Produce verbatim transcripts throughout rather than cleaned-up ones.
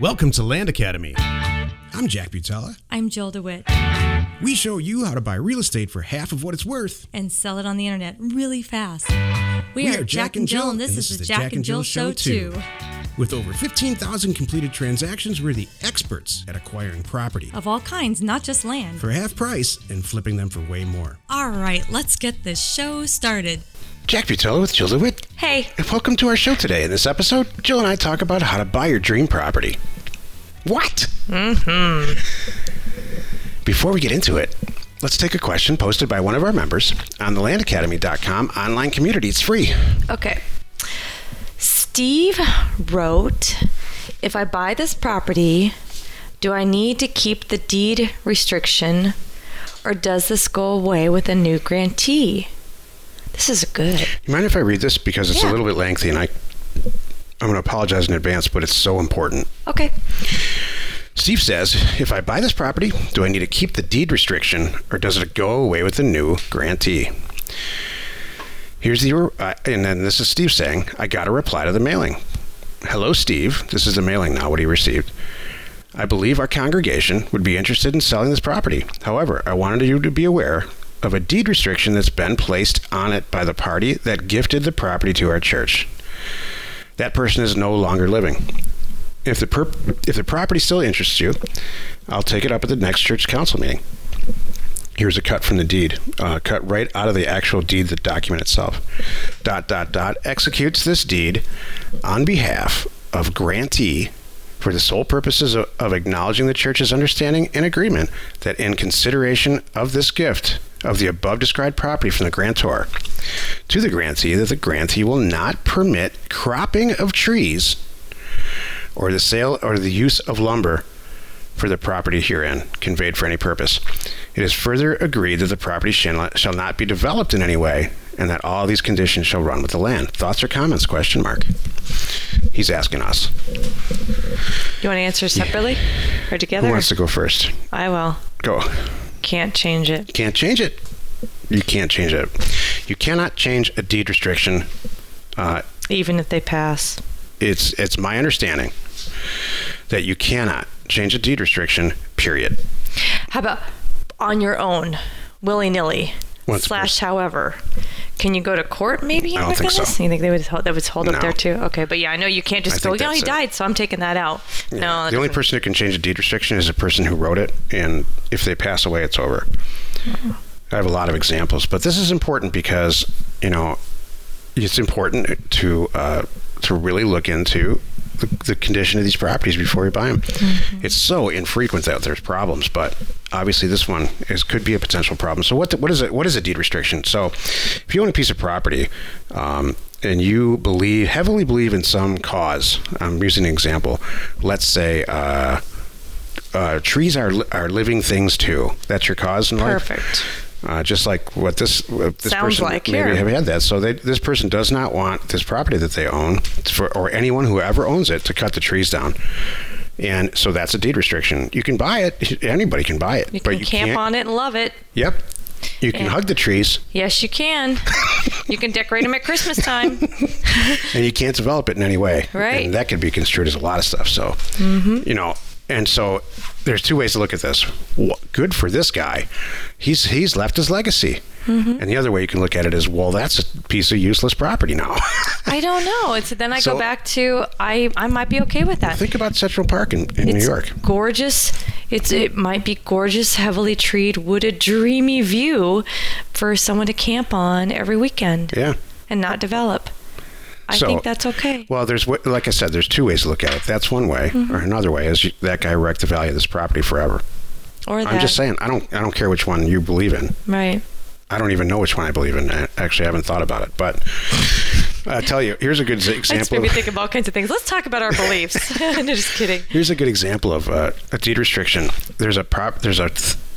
Welcome to Land Academy. I'm Jack Butala. I'm Jill DeWitt. We show you how to buy real estate for half of what it's worth. And sell it on the internet really fast. We, We are Jack and Jill, and this, is the Jack and Jill Show too. With over fifteen thousand completed transactions, we're the experts at acquiring property. Of all kinds, not just land. For half price and flipping them for way more. All right, let's get this show started. Jack Butala with Jill DeWitt. Hey. And welcome to our show today. In this episode, Jill and I talk about how to buy your dream property. What? Mm-hmm. Before we get into it, let's take a question posted by one of our members on the land academy dot com online community. It's free. Okay. Steve wrote, if I buy this property, do I need to keep the deed restriction, or does this go away with a new grantee? This is good. You mind if I read this? Because it's Yeah. a little bit lengthy, and I, I'm going to apologize in advance, but it's so important. Okay. Steve says, if I buy this property, do I need to keep the deed restriction, or does it go away with the new grantee? Here's the, uh, and then this is Steve saying, I got a reply to the mailing. Hello, Steve. This is the mailing now, what he received. I believe our congregation would be interested in selling this property. However, I wanted you to be aware of a deed restriction that's been placed on it by the party that gifted the property to our church. That person is no longer living. If the per- if the property still interests you, I'll take it up at the next church council meeting. Here's a cut from the deed, uh, cut right out of the actual deed, the document itself. Dot, dot, dot, executes this deed on behalf of grantee for the sole purposes of, of acknowledging the church's understanding and agreement that in consideration of this gift of the above described property from the grantor to the grantee, that the grantee will not permit cropping of trees or the sale or the use of lumber for the property herein conveyed for any purpose. It is further agreed that the property shall, shall not be developed in any way, and that all these conditions shall run with the land. Thoughts or comments? Question mark. He's asking us. You want to answer separately or together? Who wants to go first? I will. Go. Can't change it. You can't change it. You can't change it. You cannot change a deed restriction. Uh, Even if they pass. it's it's my understanding that you cannot change a deed restriction, period. How about on your own, willy-nilly, Once slash however? Can you go to court maybe? I don't think so. You think they would hold, that would hold No. up there too? Okay, but yeah, I know you can't just I go, think you know, he that's it. died, so I'm taking that out. Yeah. No, that the only doesn't- person who can change a deed restriction is the person who wrote it, and if they pass away, it's over. Oh. I have a lot of examples, but this is important because, you know, it's important to uh, to really look into the, the condition of these properties before you buy them. Mm-hmm. It's so infrequent that there's problems, but obviously this one is could be a potential problem. So what the, what is it? What is a deed restriction? So if you own a piece of property um, and you believe heavily believe in some cause, I'm using an example. Let's say uh, uh, trees are li- are living things too. That's your cause in life. Perfect. Uh, just like what this, what this Sounds person like maybe here. have had that. So they, this person does not want this property that they own, for, or anyone who ever owns it, to cut the trees down. And so that's a deed restriction. You can buy it. Anybody can buy it. You but can you camp can't, on it and love it. Yep. You can Yeah. hug the trees, Yes, you can. You can decorate them at Christmas time. and you can't develop it in any way. Right. And that could be construed as a lot of stuff. So, mm-hmm. you know, and so there's two ways to look at this. Wha- Good for this guy. He's he's left his legacy. Mm-hmm. And the other way you can look at it is, well, that's a piece of useless property now. I don't know. It's then I So- go back to I I might be okay with that. Think about Central Park in, in New It's York. gorgeous. It's it might be gorgeous, heavily treed, wooded, dreamy view for someone to camp on every weekend Yeah. and not develop. I So- think that's okay. Well, there's wa- like I said, there's two ways to look at it. That's one way, Mm-hmm. or another way is you, that guy wrecked the value of this property forever. Or that. I'm just saying, I don't I don't care which one you believe in. Right. I don't even know which one I believe in. I actually haven't thought about it, but I tell you, here's a good I just example. made me Of, think of all kinds of things. Let's talk about our beliefs. No, just kidding. here's a good example of uh, a deed restriction. There's a prop. There's a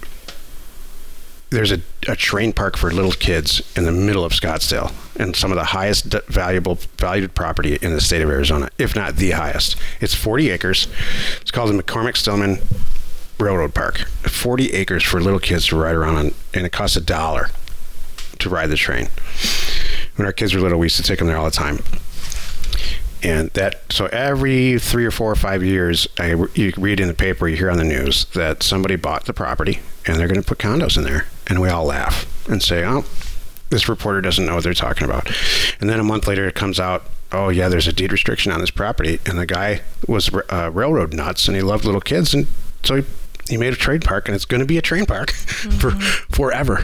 there's a, a train park for little kids in the middle of Scottsdale, and some of the highest d- valuable valued property in the state of Arizona, if not the highest. It's forty acres. It's called the McCormick Stillman Railroad Park. forty acres for little kids to ride around on, and it costs a dollar to ride the train. When our kids were little, we used to take them there all the time. And that, so every three or four or five years, I, you read in the paper, you hear on the news that somebody bought the property and they're going to put condos in there. And we all laugh and say, oh, this reporter doesn't know what they're talking about. And then a month later, it comes out, oh, yeah, there's a deed restriction on this property. And the guy was uh, railroad nuts and he loved little kids. And so he, he made a trade park, and it's going to be a train park mm-hmm. for forever.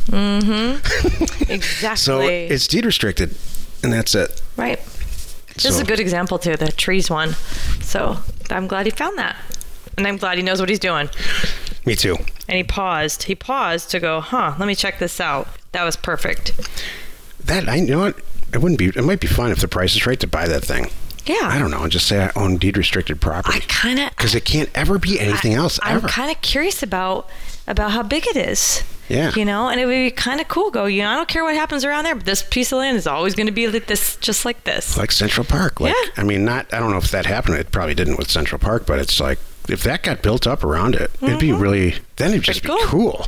Mm-hmm. Exactly. So it's deed restricted, and that's it. Right. This So- is a good example, too, the trees one. So I'm glad he found that. And I'm glad he knows what he's doing. Me too. And he paused. He paused to go, huh, let me check this out. That was perfect. That, I you know what? It wouldn't be, it might be fun if the price is right to buy that thing. Yeah. I don't know. Just say I own deed restricted property. I kind of... Because it can't ever be anything else, I'm ever. kind of curious about about how big it is. Yeah. You know, and it would be kind of cool. Go, you know, I don't care what happens around there, but this piece of land is always going to be like this, just like this. Like Central Park. Like, Yeah. I mean, not, I don't know if that happened. It probably didn't with Central Park, but it's like, if that got built up around it, it'd be really, then it'd just be Pretty cool.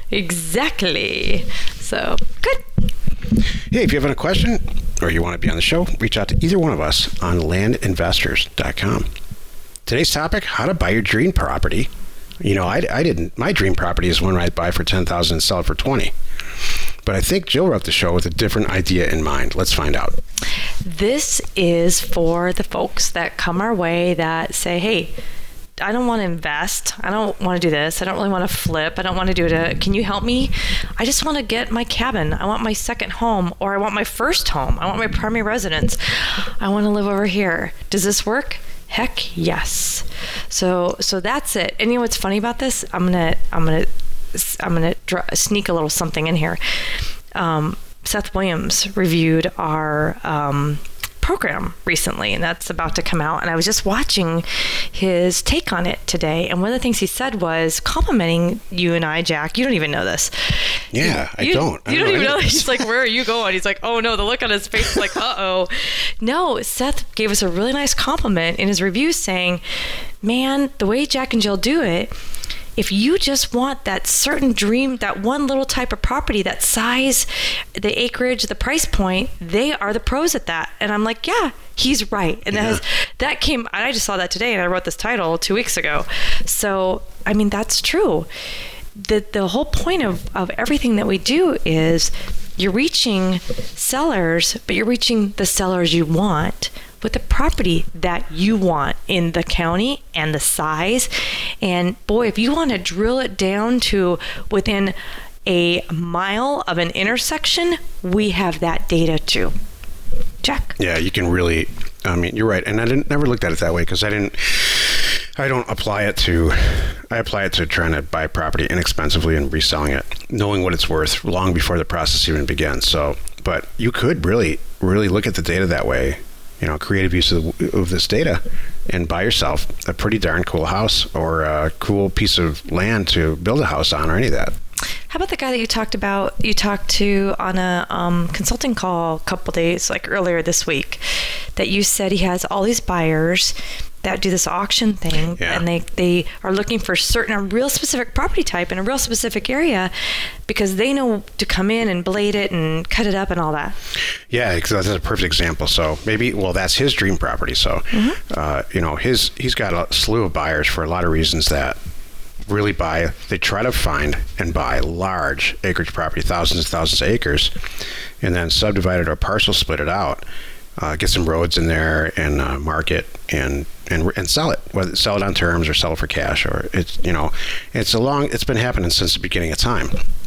Exactly. So, good. Hey, if you have a question or you want to be on the show, reach out to either one of us on land investors dot com. Today's topic, how to buy your dream property. You know, I, I didn't, my dream property is one I'd buy for ten thousand dollars and sell it for twenty thousand dollars. But I think Jill wrote the show with a different idea in mind. Let's find out. This is for the folks that come our way that say, hey, I don't want to invest. I don't want to do this. I don't really want to flip. I don't want to do it. Can you help me? I just want to get my cabin. I want my second home, or I want my first home. I want my primary residence. I want to live over here. Does this work? Heck yes. So so that's it. And you know what's funny about this? I'm gonna I'm gonna I'm gonna dr- sneak a little something in here. Um, Seth Williams reviewed our um, program recently, and that's about to come out. And I was just watching his take on it today, and one of the things he said was complimenting you and I, Jack. You don't even know this. Yeah, I You- don't. I You don't, know even know. any of this. He's like, where are you going? He's like, oh no. The look on his face is like, uh oh. No, Seth gave us a really nice compliment in his review saying, man, the way Jack and Jill do it, if you just want that certain dream, that one little type of property, that size, the acreage, the price point, they are the pros at that. And I'm like, yeah, he's right. And that, Yeah. has, that came, I just saw that today, and I wrote this title two weeks ago. So, I mean, that's true. The, the whole point of, of everything that we do is you're reaching sellers, but you're reaching the sellers you want with the property that you want in the county and the size. And boy, if you want to drill it down to within a mile of an intersection, we have that data too. Check. Yeah, you can really, I mean, you're right. And I didn't never looked at it that way because I didn't, I don't apply it to, I apply it to trying to buy property inexpensively and reselling it, knowing what it's worth long before the process even begins. So, but you could really, really look at the data that way, you know, creative use of, of this data and buy yourself a pretty darn cool house or a cool piece of land to build a house on or any of that. How about the guy that you talked about, you talked to on a um, consulting call a couple days, like earlier this week, that you said he has all these buyers that do this auction thing, Yeah. and they, they are looking for certain, a real specific property type in a real specific area because they know to come in and blade it and cut it up and all that. Yeah, because that's a perfect example. So maybe, well, that's his dream property. So, Mm-hmm. uh, you know, his he's got a slew of buyers for a lot of reasons that really buy. They try to find and buy large acreage property, thousands and thousands of acres, and then subdivide it or parcel split it out, uh, get some roads in there, and uh, market and and and sell it. Whether sell it on terms or sell it for cash, or it's you know, it's a long. It's been happening since the beginning of time.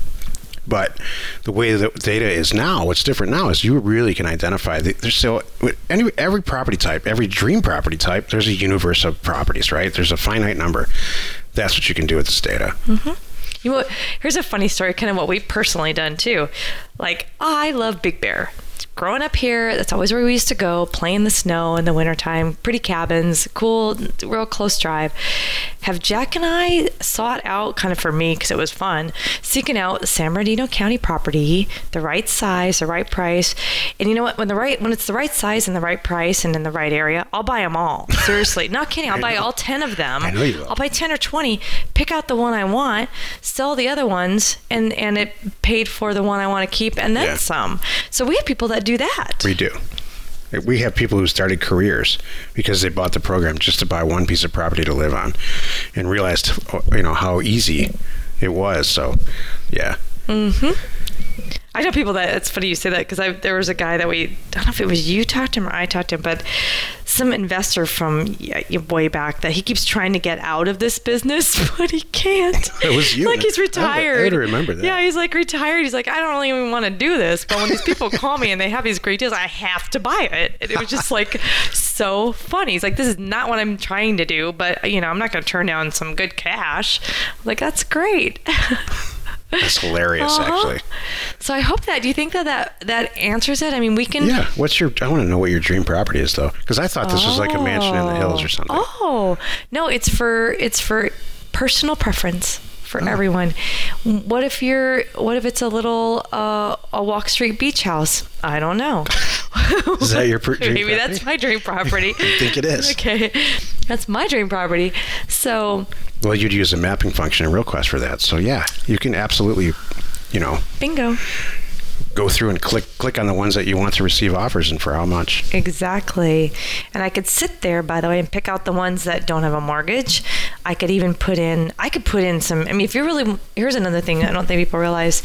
But the way the data is now, what's different now is you really can identify. The, there's so any, every property type, every dream property type, there's a universe of properties, right? There's a finite number. That's what you can do with this data. Mm-hmm. You know what? Here's a funny story, kind of what we've personally done too. Like, I love Big Bear. Growing up here, that's always where we used to go, play in the snow in the wintertime, pretty cabins, cool, real close drive. Have Jack and I sought out, kind of for me, because it was fun, seeking out San Bernardino County property, the right size, the right price. And you know what? When the right, when it's the right size and the right price and in the right area, I'll buy them all. Seriously, not kidding. I'll buy all ten of them. I know you will. I'll buy ten or twenty, pick out the one I want, sell the other ones, and, and it paid for the one I want to keep, and then Yeah. some. So we have people that do that. We do. We have people who started careers because they bought the program just to buy one piece of property to live on, and realized, you know, how easy it was. So, yeah. Mm-hmm. I know people that, it's funny you say that, because there was a guy that we, I don't know if it was you talked to him or I talked to him, but some investor from yeah, way back that he keeps trying to get out of this business, but he can't. It was you. Like he's retired. I would remember that. Yeah, he's like retired. He's like, I don't really even want to do this, but when these people call me and they have these great deals, I have to buy it. And it was just like so funny. He's like, this is not what I'm trying to do, but you know, I'm not going to turn down some good cash. I'm like, that's great. That's hilarious, uh-huh. actually. So I hope that. Do you think that, that that answers it? I mean, we can. Yeah. What's your? I want to know what your dream property is, though, because I thought this oh. was like a mansion in the hills or something. Oh no! It's for it's for personal preference for oh. everyone. What if you're? What if it's a little uh, a Walk Street beach house? I don't know. Is that your per- dream Maybe property? That's my dream property. I think it is. Okay, that's my dream property. So. Well, you'd use a mapping function in RealQuest for that. So yeah, you can absolutely, you know, bingo. Go through and click click on the ones that you want to receive offers and for how much. Exactly. And I could sit there, by the way, and pick out the ones that don't have a mortgage. I could even put in, I could put in some, I mean, if you're really, here's another thing I don't think people realize.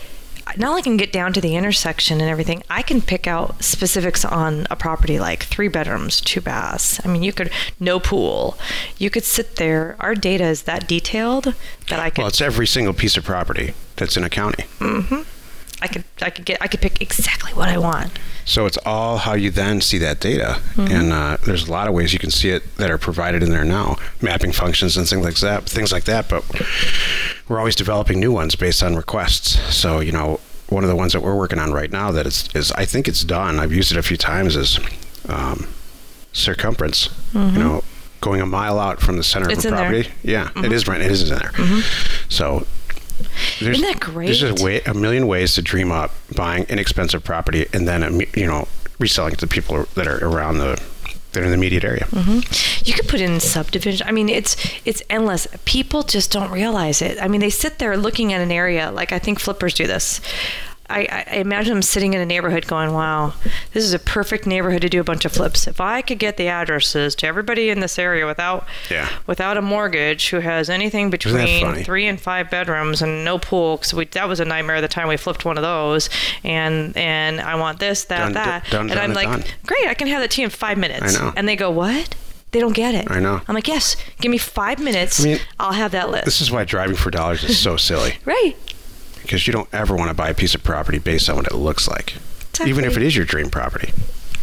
Not only can get down to the intersection and everything, I can pick out specifics on a property like three bedrooms, two baths. I mean, you could, no pool. You could sit there. Our data is that detailed that I could. Well, it's every single piece of property that's in a county. Mm-hmm. I could, I could get, I could pick exactly what I want. So it's all how you then see that data. Mm-hmm. And uh, there's a lot of ways you can see it that are provided in there now, mapping functions and things like that, things like that. But we're always developing new ones based on requests. So, you know, one of the ones that we're working on right now that is, is I think it's done. I've used it a few times is um, circumference. Mm-hmm. You know, going a mile out from the center it's of a property. There. Yeah, mm-hmm. it is right. It is in there. Mm-hmm. So. There's, Isn't that great? There's just a, way, a million ways to dream up buying inexpensive property and then, you know, reselling it to people that are around the, that are in the immediate area. Mm-hmm. You could put in subdivision. I mean, it's it's endless. People just don't realize it. I mean, they sit there looking at an area. Like I think flippers do this. I, I imagine them sitting in a neighborhood going, wow, this is a perfect neighborhood to do a bunch of flips. If I could get the addresses to everybody in this area without yeah. without a mortgage who has anything between three and five bedrooms and no pool, because we that was a nightmare the time we flipped one of those, and and I want this, that, done, that. Done, and done, I'm like, done. great, I can have that to you in five minutes. I know. And they go, what? They don't get it. I know. I'm like, yes, give me five minutes. I mean, I'll have that list. This is why driving for dollars is so silly. Right. Because you don't ever want to buy a piece of property based on what it looks like. Exactly. Even if it is your dream property.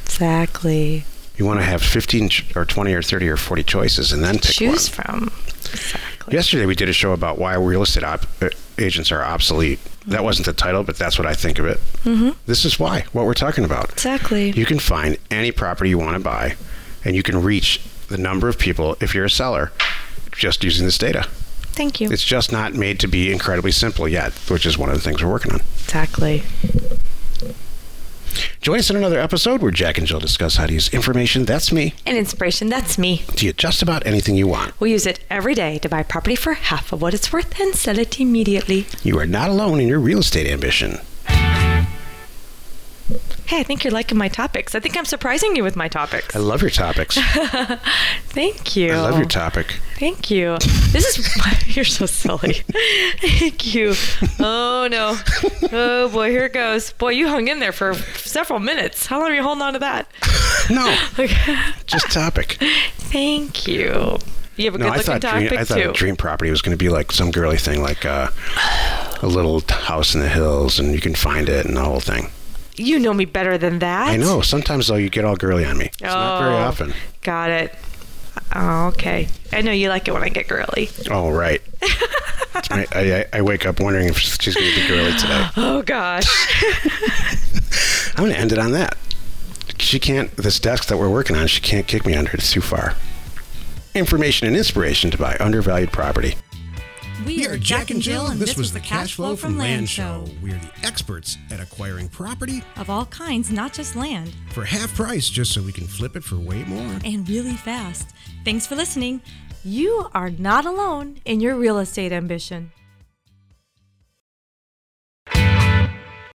Exactly. You want to have fifteen or twenty or thirty or forty choices and then pick Choose one. from. Exactly. Yesterday we did a show about why real estate op- agents are obsolete. Mm-hmm. That wasn't the title, but that's what I think of it. Mm-hmm. This is why, what we're talking about. Exactly. You can find any property you want to buy, and you can reach the number of people, if you're a seller, just using this data. Thank you. It's just not made to be incredibly simple yet, which is one of the things we're working on. Exactly. Join us in another episode where Jack and Jill discuss how to use information, that's me, and inspiration, that's me, to get just about anything you want. We use it every day to buy property for half of what it's worth and sell it immediately. You are not alone in your real estate ambition. Hey, I think you're liking my topics. I think I'm surprising you with my topics. I love your topics. Thank you. I love your topic. Thank you. This is, you're so silly. Thank you. Oh, no. Oh, boy, here it goes. Boy, you hung in there for several minutes. How long are you holding on to that? No. Okay. Just topic. Thank you. You have a no, good looking topic, dream, I thought too. a dream property was going to be like some girly thing, like uh, a little house in the hills, and you can find it and the whole thing. You know me better than that. I know. Sometimes, though, you get all girly on me. It's oh, not very often. Got it. Oh, okay. I know you like it when I get girly. Oh, right. I, I, I wake up wondering if she's going to be girly today. Oh, gosh. I'm going to end it on that. She can't, this desk that we're working on, she can't kick me under. It's too far. Information and inspiration to buy undervalued property. We are Jack and Jill, and this was the Cash Flow from Land Show. We are the experts at acquiring property of all kinds, not just land, for half price, just so we can flip it for way more. And really fast. Thanks for listening. You are not alone in your real estate ambition.